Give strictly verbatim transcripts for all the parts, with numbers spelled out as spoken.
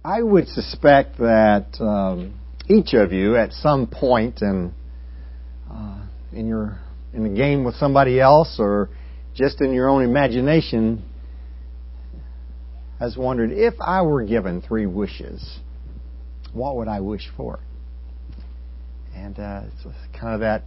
I would suspect that um, each of you, at some point in uh, in your in a game with somebody else, or just in your own imagination, has wondered, if I were given three wishes, what would I wish for? And uh, it's kind of that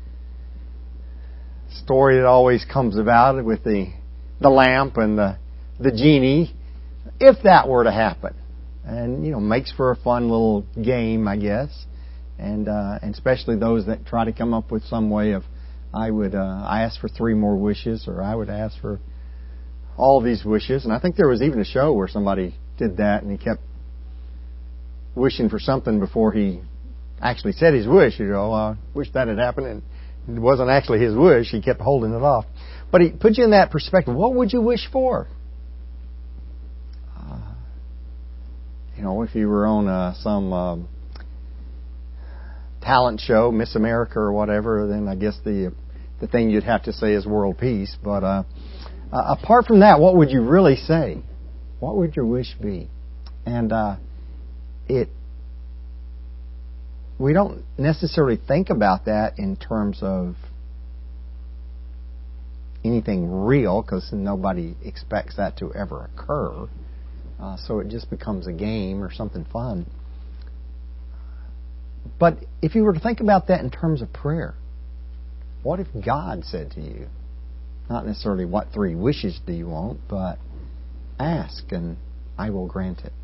story that always comes about with the the lamp and the the genie. If that were to happen, and you know, makes for a fun little game, I guess, and uh, and especially those that try to come up with some way of, I would uh, I ask for three more wishes, or I would ask for all these wishes. And I think there was even a show where somebody did that, and he kept wishing for something before he actually said his wish. You know, I uh, wish that had happened, and it wasn't actually his wish. He kept holding it off. But he put you in that perspective. What would you wish for? Uh, you know, if you were on uh, some uh, talent show, Miss America or whatever, then I guess the the thing you'd have to say is world peace. But uh, uh, apart from that, what would you really say? What would your wish be? And uh, it we don't necessarily think about that in terms of anything real, because nobody expects that to ever occur. Uh, so it just becomes a game or something fun. But if you were to think about that in terms of prayer, what if God said to you, not necessarily what three wishes do you want, but ask and I will grant it.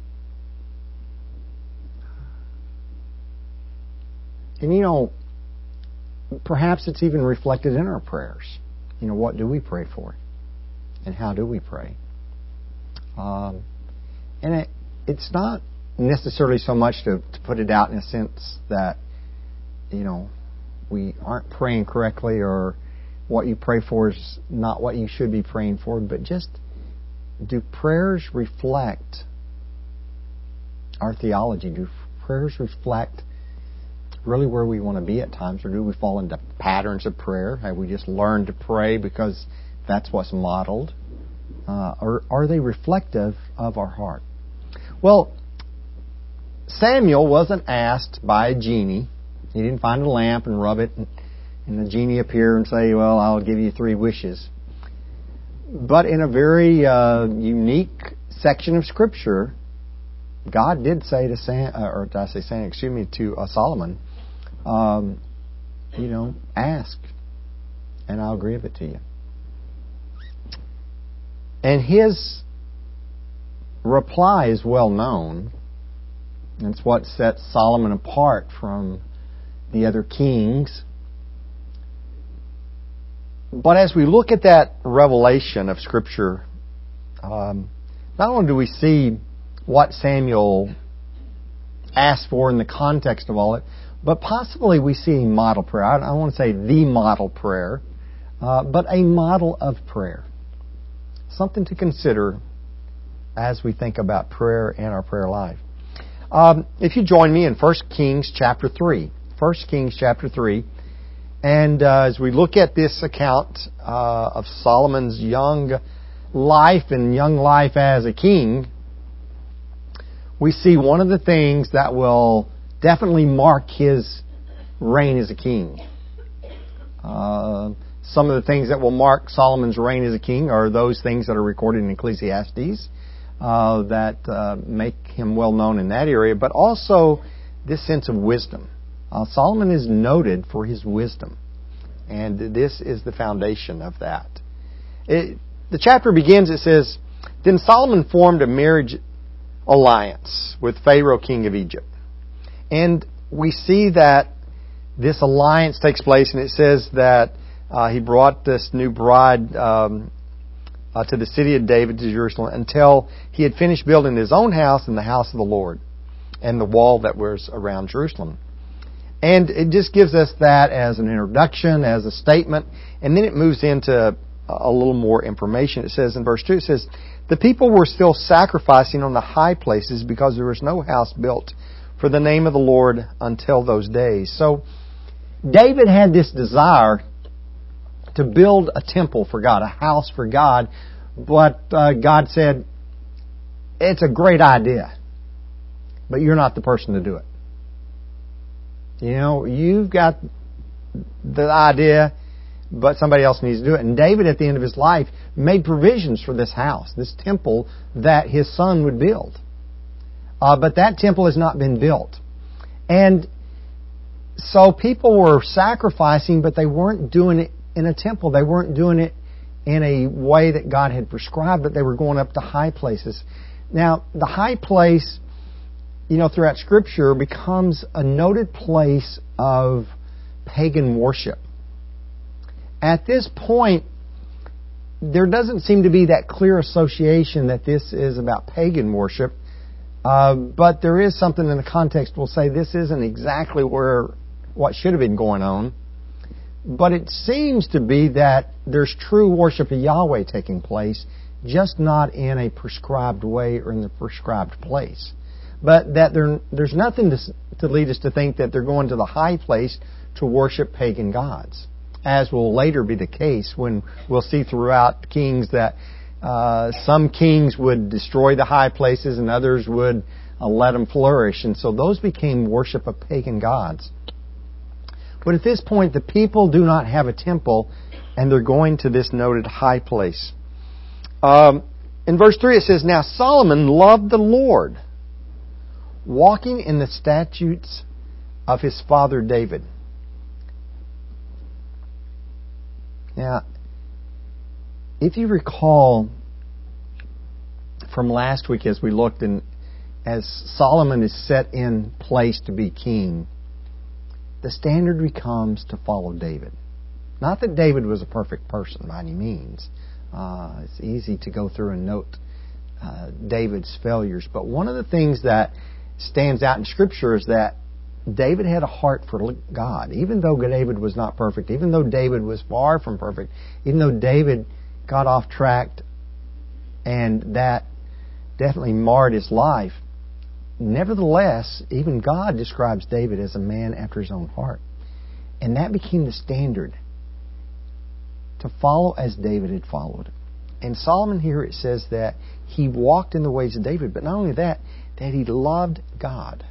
And you know, perhaps it's even reflected in our prayers. You know, what do we pray for? And how do we pray? Um, and it, it's not necessarily so much to, to put it out in a sense that, you know, we aren't praying correctly, or what you pray for is not what you should be praying for, but just, do prayers reflect our theology? Do prayers reflect really where we want to be at times, or do we fall into patterns of prayer? Have we just learned to pray because that's what's modeled? Uh, or are they reflective of our heart? Well, Samuel wasn't asked by a genie. He didn't find a lamp and rub it, and, and the genie appear and say, well, I'll give you three wishes. But in a very uh, unique section of Scripture, God did say to Sam, or did I say Sam? Excuse me, to uh, Solomon, um, you know, ask, and I'll give it to you. And his reply is well known. It's what sets Solomon apart from the other kings. But as we look at that revelation of Scripture, um, not only do we see what Samuel asked for in the context of all it, but possibly we see a model prayer. I don't want to say the model prayer, uh, but a model of prayer. Something to consider as we think about prayer and our prayer life. Um, if you join me in First Kings chapter three. First Kings chapter three. And uh, as we look at this account uh, of Solomon's young life and young life as a king, we see one of the things that will definitely mark his reign as a king. Uh, some of the things that will mark Solomon's reign as a king are those things that are recorded in Ecclesiastes uh, that uh, make him well known in that area, but also this sense of wisdom. Uh, Solomon is noted for his wisdom, and this is the foundation of that. It, the chapter begins, it says, Then Solomon formed a marriage alliance with Pharaoh, king of Egypt. And we see that this alliance takes place, and it says that uh, he brought this new bride um, uh, to the city of David, to Jerusalem, until he had finished building his own house and the house of the Lord and the wall that was around Jerusalem. And it just gives us that as an introduction, as a statement, and then it moves into a little more information. It says in verse two, it says, The people were still sacrificing on the high places because there was no house built for the name of the Lord until those days. So David had this desire to build a temple for God, a house for God, but uh, God said, it's a great idea, but you're not the person to do it. You know, you've got the idea, but somebody else needs to do it. And David, at the end of his life, made provisions for this house, this temple that his son would build. Uh, but that temple has not been built. And so people were sacrificing, but they weren't doing it in a temple. They weren't doing it in a way that God had prescribed, but they were going up to high places. Now, the high place, you know, throughout Scripture becomes a noted place of pagan worship. At this point, there doesn't seem to be that clear association that this is about pagan worship, uh, but there is something in the context we'll say this isn't exactly where what should have been going on. But it seems to be that there's true worship of Yahweh taking place, just not in a prescribed way or in the prescribed place. But that there, there's nothing to, to lead us to think that they're going to the high place to worship pagan gods, as will later be the case when we'll see throughout Kings that uh, some kings would destroy the high places and others would uh, let them flourish. And so those became worship of pagan gods. But at this point, the people do not have a temple, and they're going to this noted high place. Um, in verse three it says, "Now Solomon loved the Lord, walking in the statutes of his father David." Now, if you recall from last week as we looked, and as Solomon is set in place to be king, the standard becomes to follow David. Not that David was a perfect person by any means. Uh, it's easy to go through and note uh, David's failures. But one of the things that stands out in Scripture is that David had a heart for God. Even though David was not perfect, even though David was far from perfect, even though David got off track and that definitely marred his life, nevertheless, even God describes David as a man after his own heart. And that became the standard, to follow as David had followed. And Solomon here, it says that he walked in the ways of David, but not only that, that he loved God.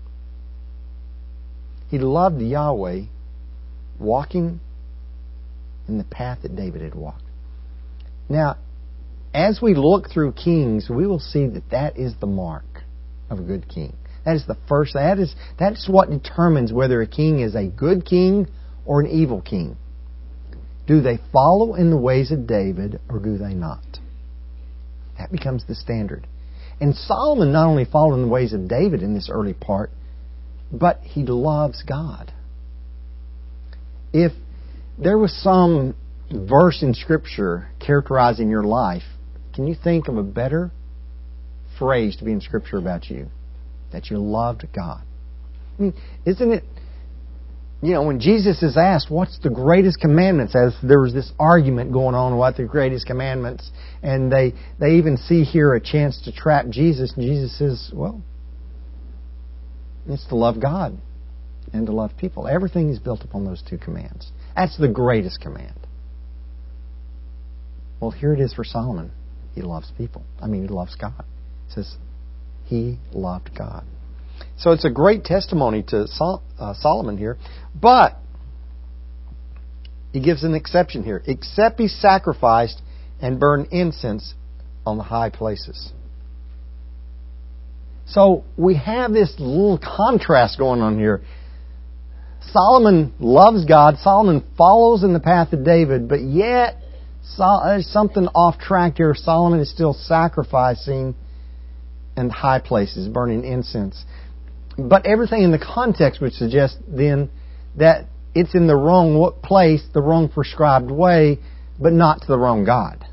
He loved Yahweh, walking in the path that David had walked. Now, as we look through Kings, we will see that that is the mark of a good king. That is the first. That is that's what determines whether a king is a good king or an evil king. Do they follow in the ways of David or do they not? That becomes the standard. And Solomon not only followed in the ways of David in this early part, but he loves God. If there was some verse in Scripture characterizing your life, can you think of a better phrase to be in Scripture about you? That you loved God. I mean, isn't it, you know, when Jesus is asked, what's the greatest commandments? As there was this argument going on, what the greatest commandments, and they, they even see here a chance to trap Jesus, and Jesus says, well, it's to love God and to love people. Everything is built upon those two commands. That's the greatest command. Well, here it is for Solomon. He loves people. I mean, he loves God. It says he loved God. So it's a great testimony to Sol- uh, Solomon here. But he gives an exception here. Except he sacrificed and burned incense on the high places. So we have this little contrast going on here. Solomon loves God. Solomon follows in the path of David. But yet, there's something off track here. Solomon is still sacrificing in high places, burning incense. But everything in the context would suggest then that it's in the wrong place, the wrong prescribed way, but not to the wrong God.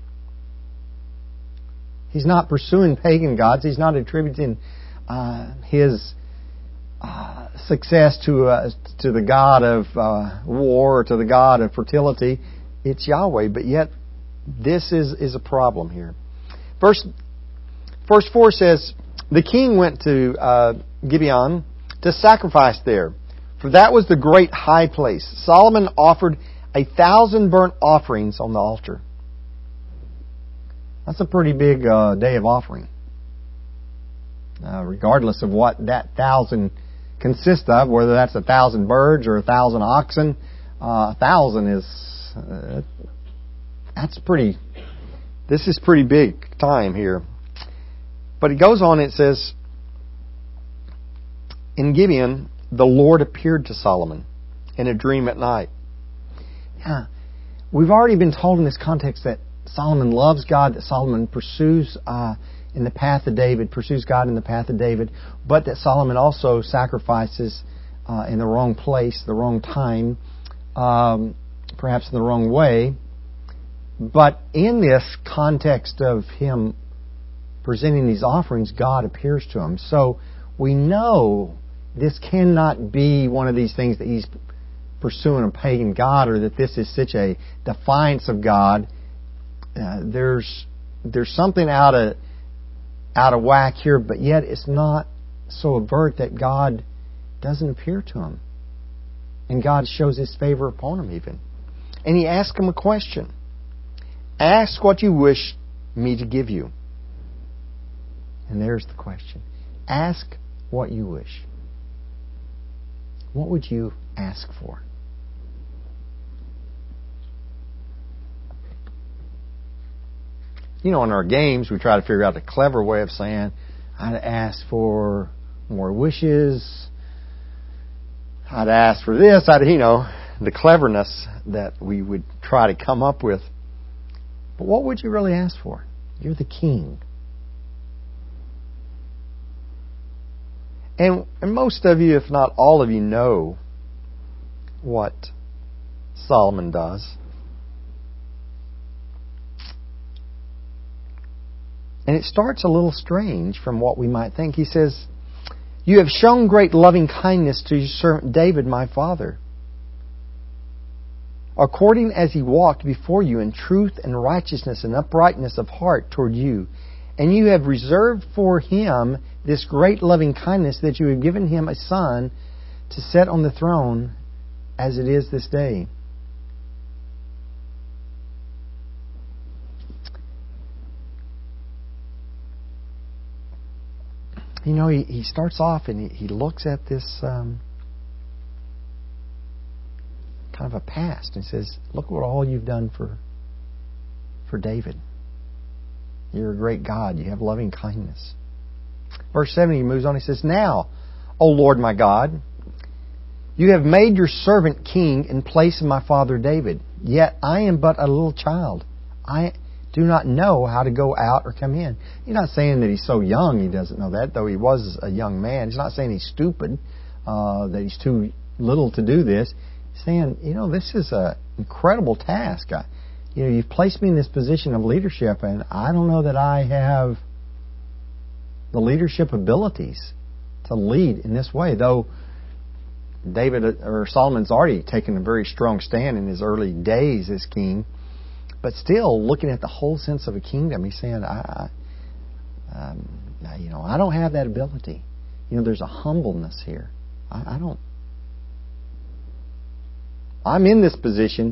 He's not pursuing pagan gods. He's not attributing uh, his uh, success to uh, to the god of uh, war or to the god of fertility. It's Yahweh. But yet, this is, is a problem here. Verse, verse four says, the king went to uh, Gibeon to sacrifice there, for that was the great high place. Solomon offered a thousand burnt offerings on the altar. That's a pretty big uh, day of offering. uh, regardless of what that thousand consists of, whether that's a thousand birds or a thousand oxen. Uh, a thousand is uh, that's pretty. This is pretty big time here. But it goes on. It says, in Gibeon, the Lord appeared to Solomon in a dream at night. Yeah, we've already been told in this context that Solomon loves God, that Solomon pursues uh, in the path of David, pursues God in the path of David, but that Solomon also sacrifices uh, in the wrong place, the wrong time, um, perhaps in the wrong way. But in this context of him presenting these offerings, God appears to him. So we know this cannot be one of these things that he's pursuing a pagan god, or that this is such a defiance of God. Uh, there's there's something out of out of whack here, but yet it's not so overt that God doesn't appear to him, and God shows His favor upon him even. And he asks him a question: "Ask what you wish me to give you." And there's the question: ask what you wish. What would you ask for? You know, in our games, we try to figure out a clever way of saying, I'd ask for more wishes. I'd ask for this. I'd, you know, the cleverness that we would try to come up with. But what would you really ask for? You're the king. And, and most of you, if not all of you, know what Solomon does. And it starts a little strange from what we might think. He says, "You have shown great loving kindness to your servant David, my father, according as he walked before you in truth and righteousness and uprightness of heart toward you. And you have reserved for him this great loving kindness, that you have given him a son to sit on the throne as it is this day." You know, he, he starts off and he, he looks at this um, kind of a past and says, look what all you've done for for David. You're a great God. You have loving kindness. Verse seven, he moves on. He says, "Now, O Lord my God, you have made your servant king in place of my father David. Yet I am but a little child. I do not know how to go out or come in." He's not saying that he's so young he doesn't know that, though he was a young man. He's not saying he's stupid, uh, that he's too little to do this. He's saying, you know, this is an incredible task. I, you know, you've placed me in this position of leadership, and I don't know that I have the leadership abilities to lead in this way. Though David or Solomon's already taken a very strong stand in his early days as king, but still looking at the whole sense of a kingdom, he's saying, I, I um, you know, I don't have that ability. You know, there's a humbleness here. I, I don't. I'm in this position,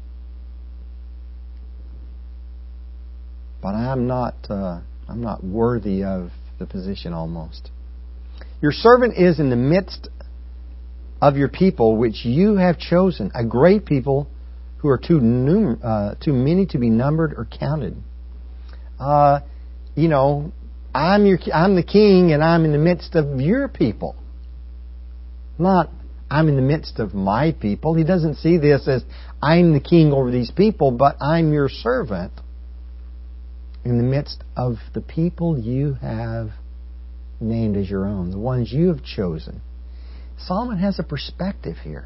but I'm not. Uh, I'm not worthy of the position. Almost. Your servant is in the midst of your people, which you have chosen, a great people who are too num- uh, too many to be numbered or counted. Uh, you know, I'm your, I'm the king, and I'm in the midst of your people. Not, I'm in the midst of my people. He doesn't see this as I'm the king over these people, but I'm your servant in the midst of the people you have named as your own, the ones you have chosen. Solomon has a perspective here.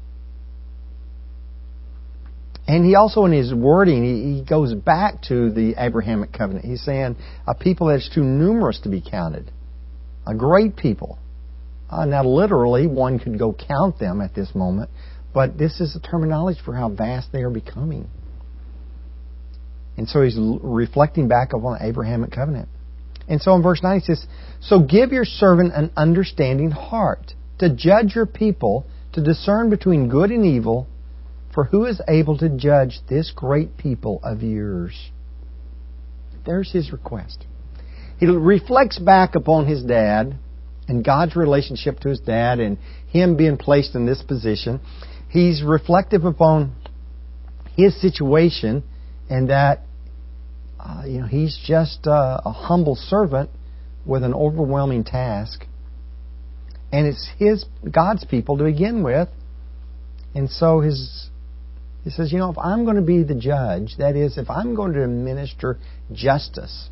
And he also, in his wording, he, he goes back to the Abrahamic covenant. He's saying a people that's too numerous to be counted. A great people. Uh, now, literally, one could go count them at this moment, but this is a terminology for how vast they are becoming. And so he's l- reflecting back upon the Abrahamic covenant. And so in verse nine he says, "So give your servant an understanding heart, to judge your people, to discern between good and evil, for who is able to judge this great people of yours?" There's his request. He reflects back upon his dad and God's relationship to his dad and him being placed in this position. He's reflective upon his situation and that uh, you know he's just uh, a humble servant with an overwhelming task. And it's his God's people to begin with. And so his he says, you know, if I'm going to be the judge, that is, if I'm going to administer justice,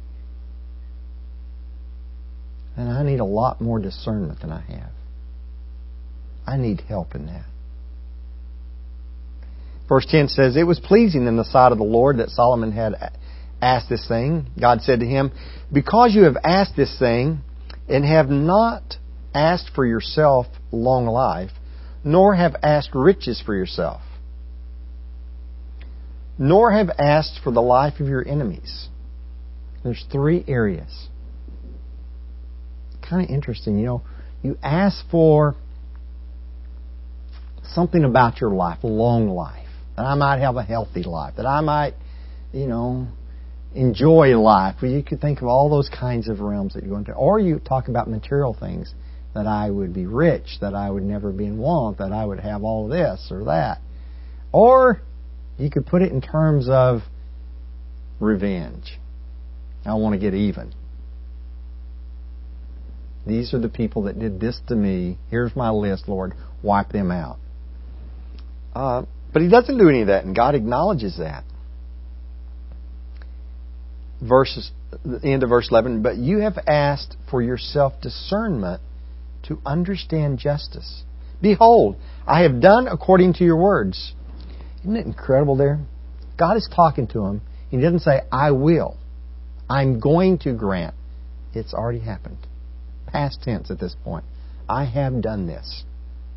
then I need a lot more discernment than I have. I need help in that. Verse ten says, it was pleasing in the sight of the Lord that Solomon had asked this thing. God said to him, because you have asked this thing and have not asked for yourself long life, nor have asked riches for yourself, nor have asked for the life of your enemies. There's three areas. Kind of interesting, you know. You ask for something about your life, a long life, that I might have a healthy life, that I might, you know, enjoy life. Well, you could think of all those kinds of realms that you're going to. Or you talk about material things, that I would be rich, that I would never be in want, that I would have all this or that. Or you could put it in terms of revenge. I want to get even. These are the people that did this to me. Here's my list, Lord. Wipe them out. Uh, but He doesn't do any of that, and God acknowledges that. Verses, the end of verse eleven, but you have asked for yourself discernment to understand justice. Behold, I have done according to your words. Isn't it incredible there? God is talking to him. He doesn't say, I will. I'm going to grant. It's already happened. Past tense at this point. I have done this.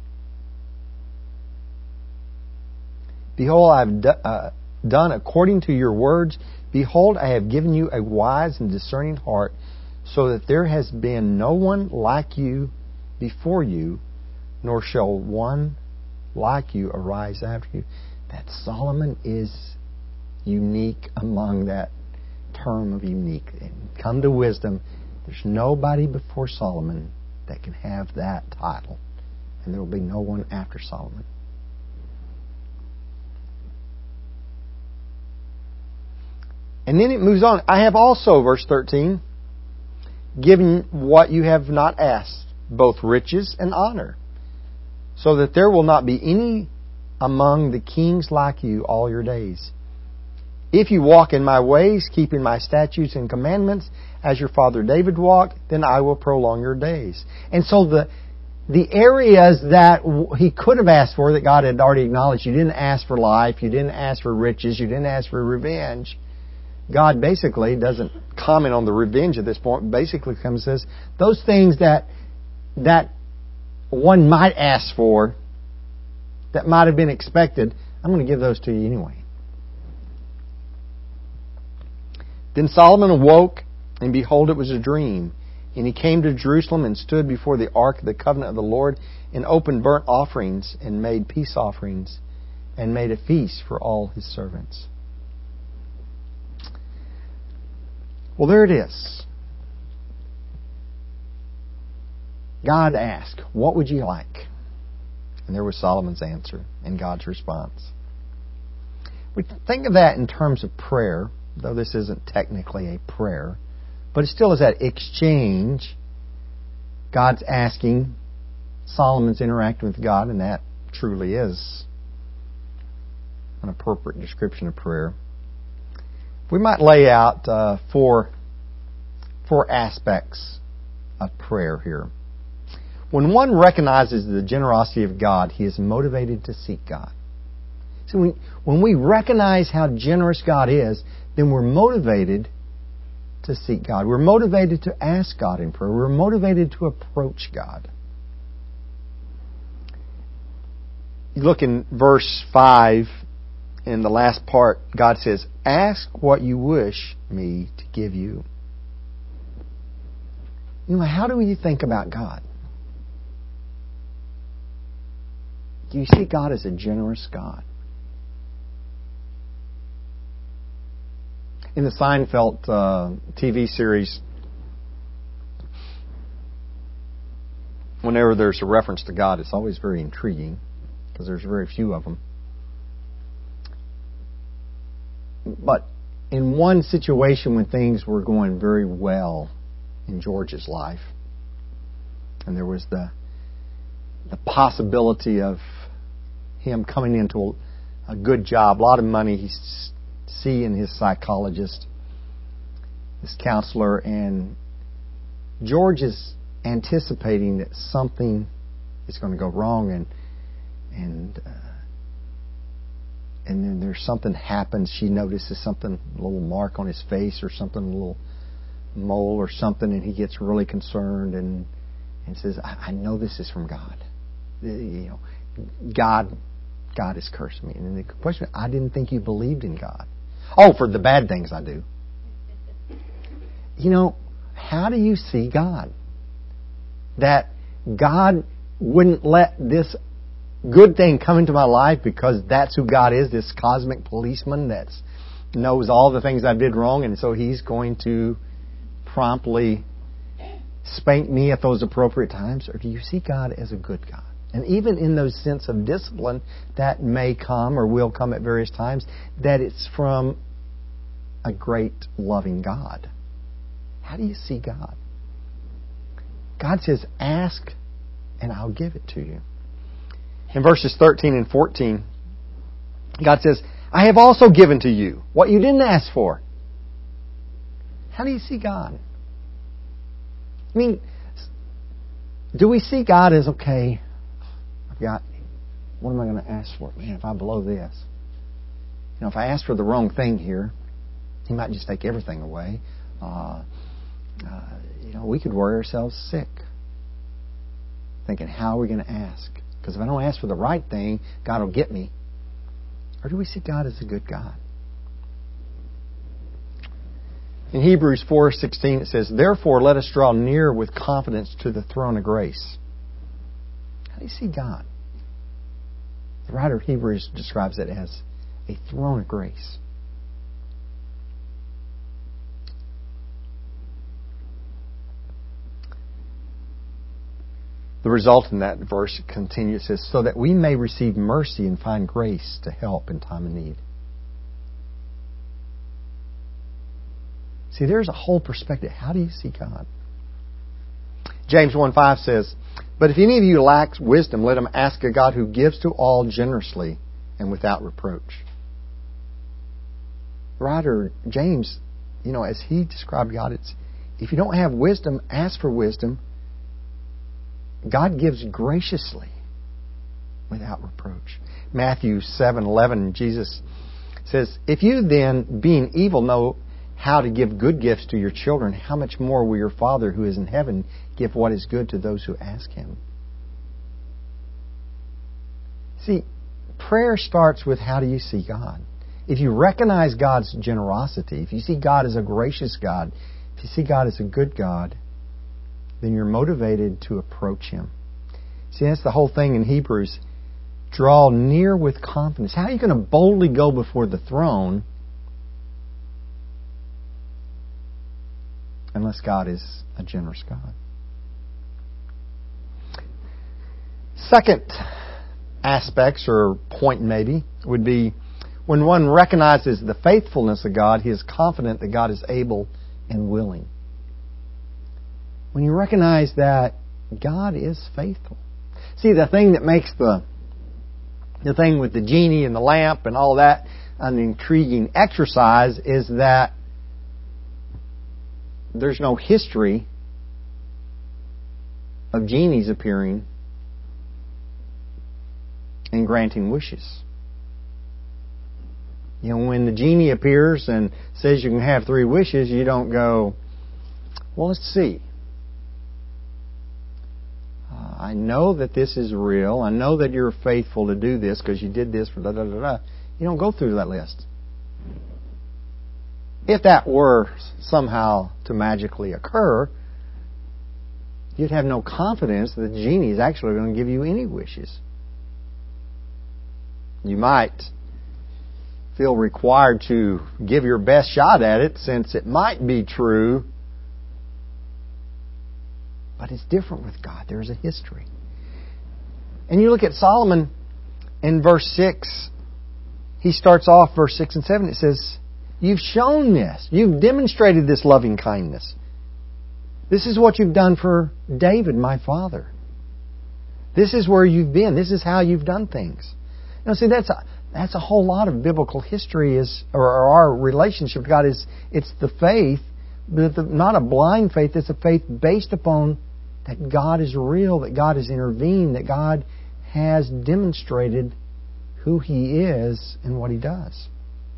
Behold, I have do, uh, done according to your words. Behold, I have given you a wise and discerning heart, so that there has been no one like you before you, nor shall one like you arise after you. That Solomon is unique among that term of unique. Come to wisdom. There's nobody before Solomon that can have that title. And there will be no one after Solomon. And then it moves on. I have also, verse thirteen, given what you have not asked, both riches and honor, so that there will not be any among the kings like you all your days. If you walk in my ways, keeping my statutes and commandments, as your father David walked, then I will prolong your days. And so the the areas that he could have asked for, that God had already acknowledged, you didn't ask for life, you didn't ask for riches, you didn't ask for revenge. God basically doesn't comment on the revenge at this point. Basically comes and says, those things that that one might ask for, that might have been expected, I'm going to give those to you anyway. Then Solomon awoke, and behold, it was a dream. And he came to Jerusalem and stood before the ark of the covenant of the Lord, and opened burnt offerings, and made peace offerings, and made a feast for all his servants. Well, there it is. God asked, what would you like? And there was Solomon's answer and God's response. We think of that in terms of prayer, though this isn't technically a prayer, but it still is that exchange. God's asking, Solomon's interacting with God, and that truly is an appropriate description of prayer. We might lay out uh, four, four aspects of prayer here. When one recognizes the generosity of God, he is motivated to seek God. So when, when we recognize how generous God is, then we're motivated to seek God. We're motivated to ask God in prayer. We're motivated to approach God. You look in verse five, in the last part, God says, ask what you wish me to give you. You know, how do you think about God? Do you see God as a generous God? In the Seinfeld uh, T V series, whenever there's a reference to God, it's always very intriguing because there's very few of them. But in one situation when things were going very well in George's life, and there was the the possibility of him coming into a, a good job, a lot of money, he's seeing his psychologist, his counselor, and George is anticipating that something is going to go wrong, and and uh, and then there's something happens. She notices something, a little mark on his face or something, a little mole or something, and he gets really concerned and and says, I, I know this is from God. You know, God, God has cursed me. And then the question, I didn't think you believed in God. Oh, for the bad things I do. You know, how do you see God? That God wouldn't let this good thing come into my life because that's who God is, this cosmic policeman that knows all the things I did wrong, and so He's going to promptly spank me at those appropriate times? Or do you see God as a good God? And even in those sense of discipline that may come or will come at various times, that it's from a great loving God. How do you see God? God says, ask and I'll give it to you. In verses thirteen and fourteen, God says, I have also given to you what you didn't ask for. How do you see God? I mean, do we see God as, okay, I've got, what am I going to ask for? Man, if I blow this. You know, if I ask for the wrong thing here, He might just take everything away. Uh, uh, you know, we could worry ourselves sick. Thinking, how are we going to ask? Because if I don't ask for the right thing, God will get me. Or do we see God as a good God? In Hebrews four sixteen it says, therefore let us draw near with confidence to the throne of grace. How do you see God? The writer of Hebrews describes it as a throne of grace. The result in that verse continues, it says, so that we may receive mercy and find grace to help in time of need. See, there's a whole perspective. How do you see God? James one five says, but if any of you lacks wisdom, let him ask of God who gives to all generously and without reproach. The writer James, you know, as he described God, it's if you don't have wisdom, ask for wisdom. God gives graciously without reproach. Matthew seven eleven, Jesus says, if you then, being evil, know how to give good gifts to your children, how much more will your Father who is in heaven give what is good to those who ask Him? See, prayer starts with how do you see God? If you recognize God's generosity, if you see God as a gracious God, if you see God as a good God, then you're motivated to approach Him. See, that's the whole thing in Hebrews. Draw near with confidence. How are you going to boldly go before the throne unless God is a generous God? Second aspects or point maybe would be when one recognizes the faithfulness of God, he is confident that God is able and willing. When you recognize that God is faithful. See, the thing that makes the the thing with the genie and the lamp and all that an intriguing exercise is that there's no history of genies appearing and granting wishes. You know, when the genie appears and says you can have three wishes, you don't go, well, let's see. Uh, I know that this is real. I know that you're faithful to do this because you did this for da da da da. You don't go through that list. If that were somehow to magically occur, you'd have no confidence that the genie is actually going to give you any wishes. You might feel required to give your best shot at it since it might be true. But But it's different with God. There's a history. And you look at Solomon in verse six. He starts off verse six and seven. It says, you've shown this. You've demonstrated this loving kindness. This is what you've done for David, my father. This is where you've been. This is how you've done things. Now, see, that's a, that's a whole lot of biblical history, is, or, or our relationship with God is, it's the faith, but the, not a blind faith. It's a faith based upon that God is real, that God has intervened, that God has demonstrated who He is and what He does.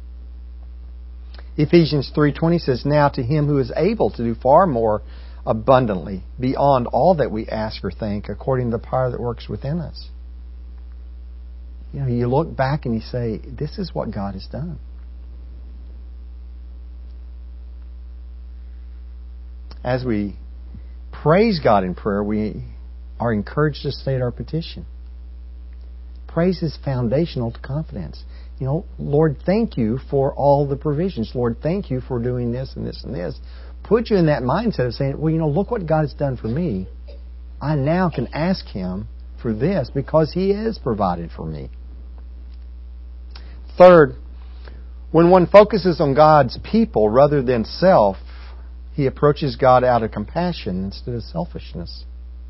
Ephesians three twenty says, now to Him who is able to do far more abundantly, beyond all that we ask or think, according to the power that works within us. You know, you look back and you say, this is what God has done. As we praise God in prayer, we are encouraged to state our petition. Praise is foundational to confidence. You know, Lord, thank you for all the provisions. Lord, thank you for doing this and this and this. Put you in that mindset of saying, well, you know, look what God has done for me. I now can ask Him for this because He has provided for me. Third, when one focuses on God's people rather than self, he approaches God out of compassion instead of selfishness.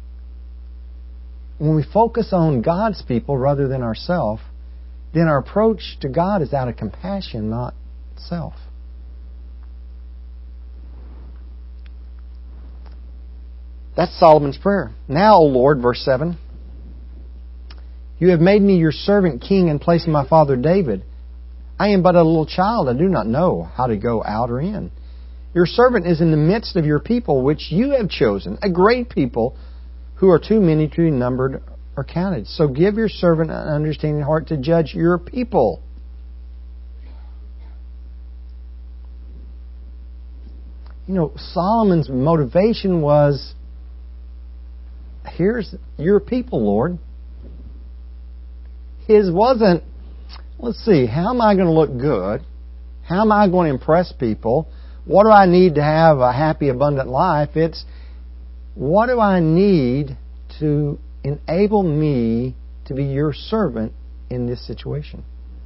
When we focus on God's people rather than ourselves, then our approach to God is out of compassion, not self. That's Solomon's prayer. Now, O Lord, verse seven, you have made me your servant king in place of my father David. I am but a little child. I do not know how to go out or in. Your servant is in the midst of your people, which you have chosen, a great people who are too many to be numbered or counted. So give your servant an understanding heart to judge your people. You know, Solomon's motivation was, here's your people, Lord. His wasn't, let's see, how am I going to look good? How am I going to impress people? What do I need to have a happy, abundant life? It's, what do I need to enable me to be your servant in this situation?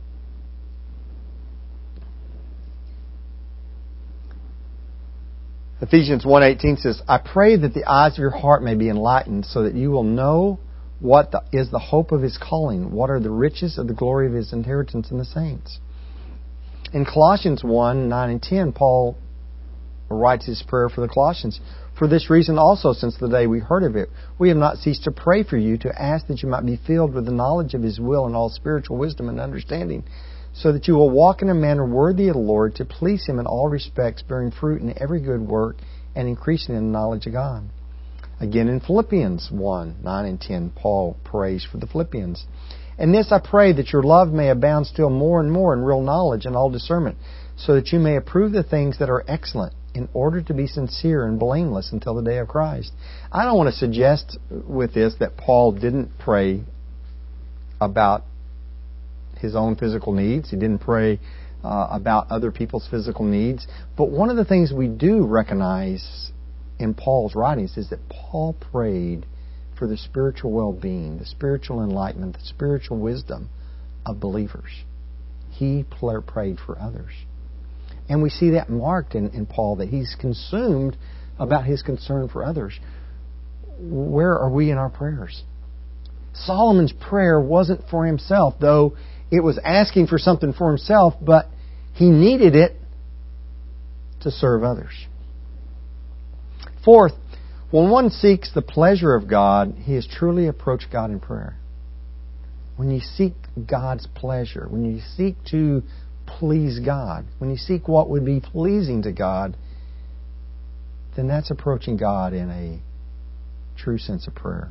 Ephesians one eighteen says, I pray that the eyes of your heart may be enlightened so that you will know what the, is the hope of His calling, what are the riches of the glory of His inheritance in the saints. In Colossians one, nine and ten, Paul writes his prayer for the Colossians. For this reason also, since the day we heard of it, we have not ceased to pray for you, to ask that you might be filled with the knowledge of His will and all spiritual wisdom and understanding, so that you will walk in a manner worthy of the Lord, to please Him in all respects, bearing fruit in every good work and increasing in the knowledge of God. Again in Philippians one, nine and ten, Paul prays for the Philippians. And this I pray, that your love may abound still more and more in real knowledge and all discernment, so that you may approve the things that are excellent, in order to be sincere and blameless until the day of Christ. I don't want to suggest with this that Paul didn't pray about his own physical needs. He didn't pray uh, about other people's physical needs. But one of the things we do recognize in Paul's writings is that Paul prayed for the spiritual well-being, the spiritual enlightenment, the spiritual wisdom of believers. He prayed for others. And we see that marked in, in Paul, that he's consumed about his concern for others. Where are we in our prayers? Solomon's prayer wasn't for himself, though it was asking for something for himself, but he needed it to serve others. Fourth, when one seeks the pleasure of God, he has truly approached God in prayer. When you seek God's pleasure, when you seek to please God, when you seek what would be pleasing to God, then that's approaching God in a true sense of prayer.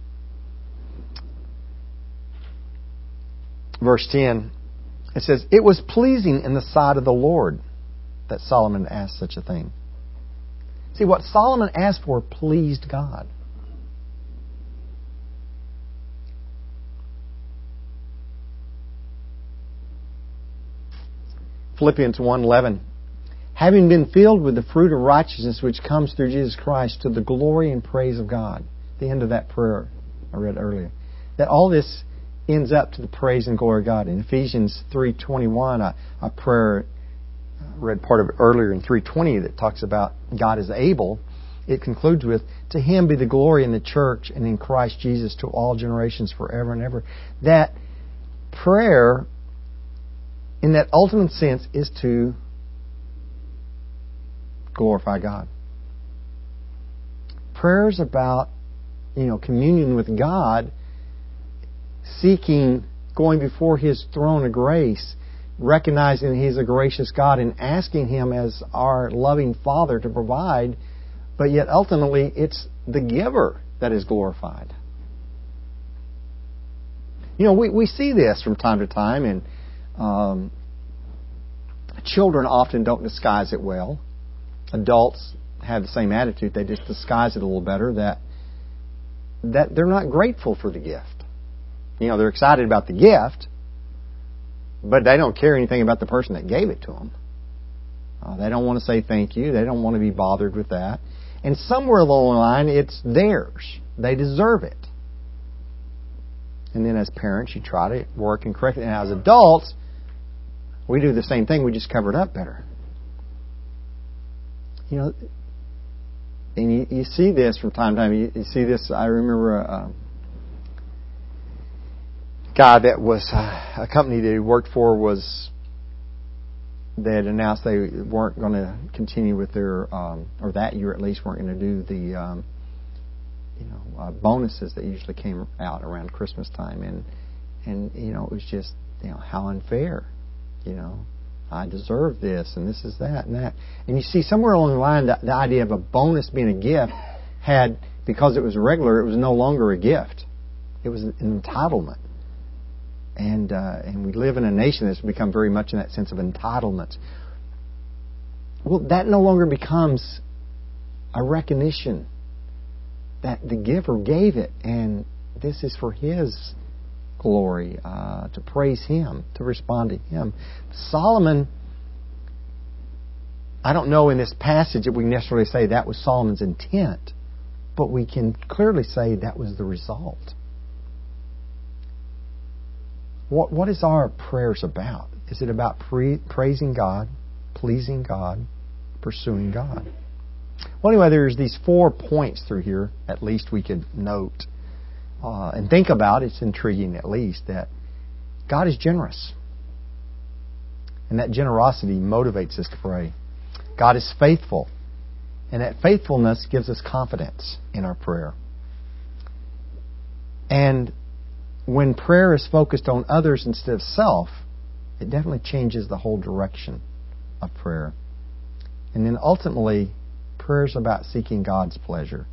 Verse ten, it says, it was pleasing in the sight of the Lord that Solomon asked such a thing. See, what Solomon asked for pleased God. Philippians one eleven. having been filled with the fruit of righteousness which comes through Jesus Christ to the glory and praise of God. The end of that prayer I read earlier. That all this ends up to the praise and glory of God. In Ephesians three twenty-one, a, a prayer, I read part of it earlier in three twenty that talks about God is able. It concludes with, to Him be the glory in the church and in Christ Jesus to all generations forever and ever. That prayer, in that ultimate sense, is to glorify God. Prayer is about, you know, communion with God, seeking, going before His throne of grace, recognizing He's a gracious God and asking Him as our loving Father to provide, but yet ultimately it's the giver that is glorified. You know, we, we see this from time to time, and um, children often don't disguise it well. Adults have the same attitude. They just disguise it a little better, that that they're not grateful for the gift. You know, they're excited about the gift, but they don't care anything about the person that gave it to them. Uh, they don't want to say thank you. They don't want to be bothered with that. And somewhere along the line, it's theirs. They deserve it. And then as parents, you try to work and correct it. And as adults, we do the same thing. We just cover it up better. You know, and you, you see this from time to time. You, you see this. I remember a, a guy that was uh, a company that he worked for was they had announced they weren't going to continue with their um, or that year at least weren't going to do the um, you know uh, bonuses that usually came out around Christmas time, and and you know it was just you know how unfair, you know. I deserve this, and this is that, and that. And you see, somewhere along the line, the, the idea of a bonus being a gift had, because it was regular, it was no longer a gift. It was an entitlement. And uh, and we live in a nation that's become very much in that sense of entitlement. Well, that no longer becomes a recognition that the giver gave it, and this is for His glory, uh, to praise Him, to respond to Him. Solomon, I don't know in this passage that we necessarily say that was Solomon's intent, but we can clearly say that was the result. What What is our prayers about? Is it about pre- praising God, pleasing God, pursuing God? Well, anyway, there's these four points through here, at least we could note. Uh, and think about, it's intriguing at least, that God is generous. And that generosity motivates us to pray. God is faithful. And that faithfulness gives us confidence in our prayer. And when prayer is focused on others instead of self, it definitely changes the whole direction of prayer. And then ultimately, prayer is about seeking God's pleasure.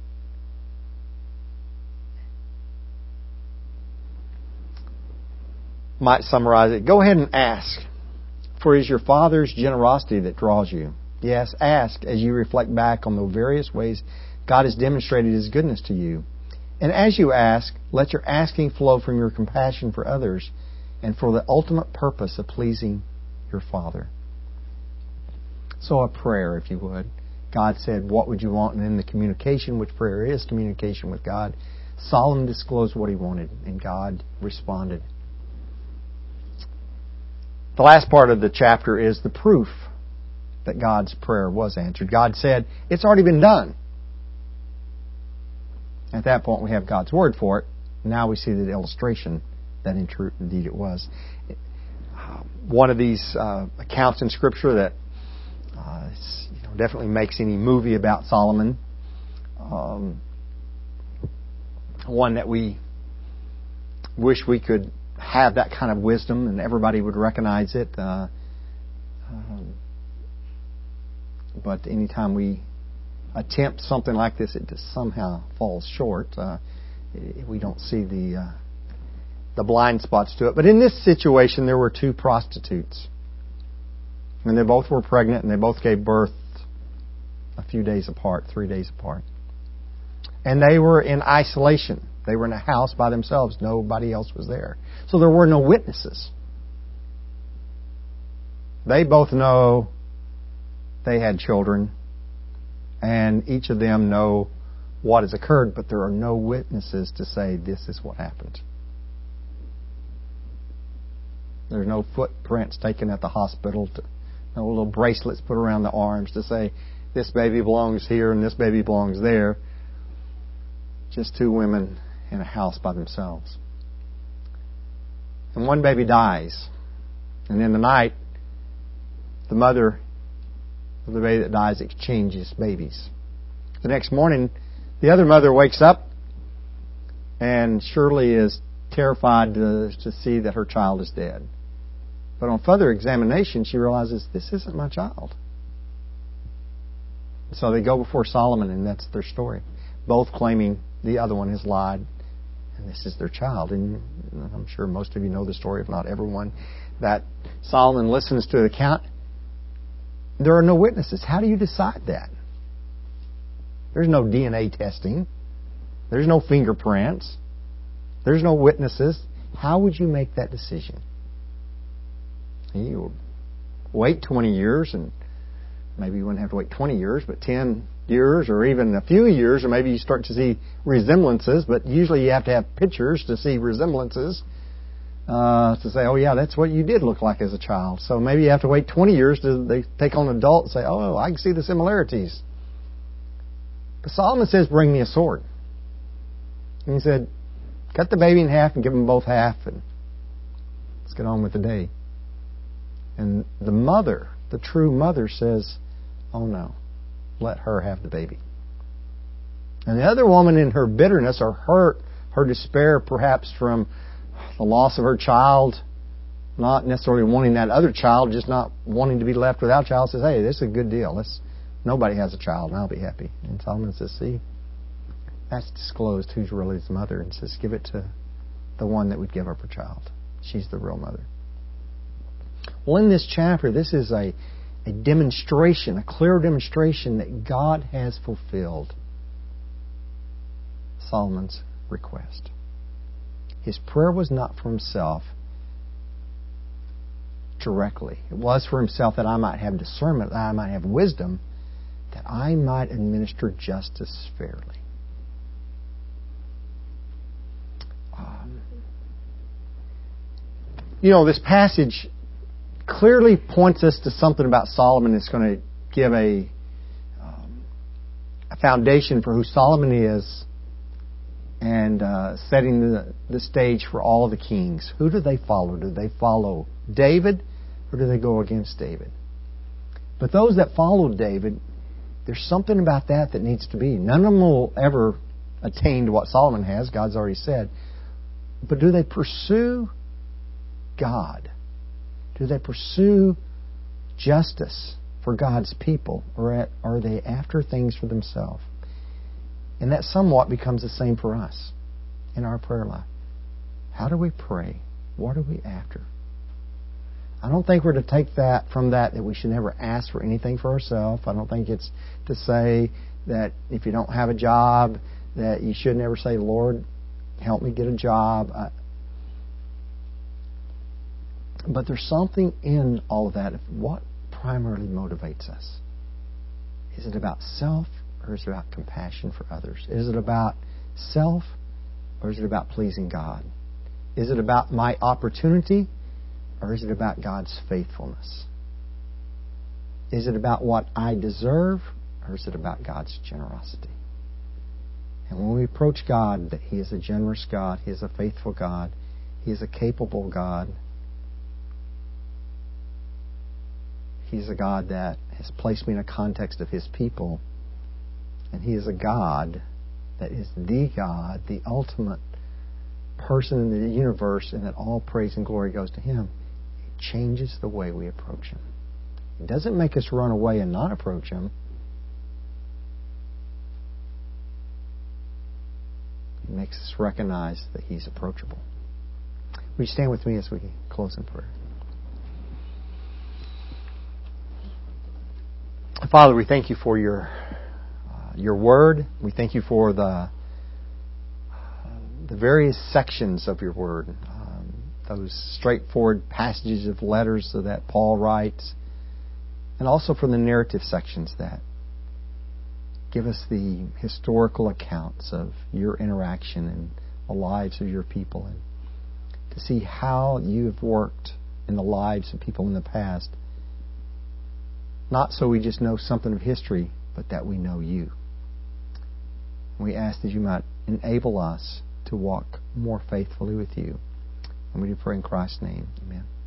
Might summarize it. Go ahead and ask, for it is your Father's generosity that draws you. Yes, ask as you reflect back on the various ways God has demonstrated His goodness to you. And as you ask, let your asking flow from your compassion for others and for the ultimate purpose of pleasing your Father. So a prayer, if you would. God said, what would you want? And then the communication, which prayer is communication with God. Solomon disclosed what he wanted, and God responded. The last part of the chapter is the proof that God's prayer was answered. God said, it's already been done. At that point, we have God's word for it. Now we see the illustration that in truth, indeed it was. One of these uh, accounts in Scripture that uh, you know, definitely makes any movie about Solomon. Um, one that we wish we could have that kind of wisdom and everybody would recognize it. Uh, um, but anytime we attempt something like this, it just somehow falls short. Uh, we don't see the uh, the blind spots to it. But in this situation, there were two prostitutes. And they both were pregnant, and they both gave birth a few days apart, three days apart. And they were in isolation. They were in a house by themselves. Nobody else was there. So there were no witnesses. They both know they had children, and each of them know what has occurred, but there are no witnesses to say this is what happened. There's no footprints taken at the hospital, to, no little bracelets put around the arms to say this baby belongs here and this baby belongs there. Just two women in a house by themselves. And one baby dies. And in the night, the mother of the baby that dies exchanges babies. The next morning, the other mother wakes up and surely is terrified to, to see that her child is dead. But on further examination, she realizes, this isn't my child. So they go before Solomon, and that's their story. Both claiming the other one has lied, and this is their child. And I'm sure most of you know the story, if not everyone, that Solomon listens to the account. There are no witnesses. How do you decide that? There's no D N A testing. There's no fingerprints. There's no witnesses. How would you make that decision? You wait twenty years, and maybe you wouldn't have to wait twenty years, but ten years or even a few years, or maybe you start to see resemblances, but usually you have to have pictures to see resemblances uh, to say, oh yeah, that's what you did look like as a child. So maybe you have to wait twenty years to they take on an adult and say, oh, I can see the similarities. But Solomon says, bring me a sword. And he said, cut the baby in half and give them both half, and let's get on with the day. And the mother, the true mother, says, oh no, let her have the baby. And the other woman, in her bitterness or hurt, her despair perhaps from the loss of her child, not necessarily wanting that other child, just not wanting to be left without a child, says, hey, this is a good deal. Let's, nobody has a child, and I'll be happy. And Solomon says, see, that's disclosed who's really his mother, and says, give it to the one that would give up her child. She's the real mother. Well, in this chapter, this is a, a demonstration, a clear demonstration that God has fulfilled Solomon's request. His prayer was not for himself directly. It was for himself that I might have discernment, that I might have wisdom, that I might administer justice fairly. Um, you know, this passage clearly points us to something about Solomon that's going to give a, um, a foundation for who Solomon is, and uh, setting the, the stage for all of the kings. Who do they follow? Do they follow David, or do they go against David? But those that followed David, there's something about that that needs to be. None of them will ever attain to what Solomon has, God's already said. But do they pursue God? Do they pursue justice for God's people, or are they after things for themselves? And that somewhat becomes the same for us in our prayer life. How do we pray? What are we after? I don't think we're to take that from that that we should never ask for anything for ourselves. I don't think it's to say that if you don't have a job, that you should never say, Lord, help me get a job. I, But there's something in all of that. What primarily motivates us? Is it about self, or is it about compassion for others? Is it about self, or is it about pleasing God? Is it about my opportunity, or is it about God's faithfulness? Is it about what I deserve, or is it about God's generosity? And when we approach God, that He is a generous God, He is a faithful God, He is a capable God, He's a God that has placed me in a context of His people. And He is a God that is the God, the ultimate person in the universe, and that all praise and glory goes to Him. It changes the way we approach Him. It doesn't make us run away and not approach Him. It makes us recognize that He's approachable. Will you stand with me as we close in prayer? Father, we thank You for Your uh, Your Word. We thank You for the uh, the various sections of Your Word, um, those straightforward passages of letters that Paul writes, and also from the narrative sections that give us the historical accounts of your interaction and the lives of your people, and to see how you have worked in the lives of people in the past. Not so we just know something of history, but that we know you. We ask that you might enable us to walk more faithfully with you. And we do pray in Christ's name. Amen.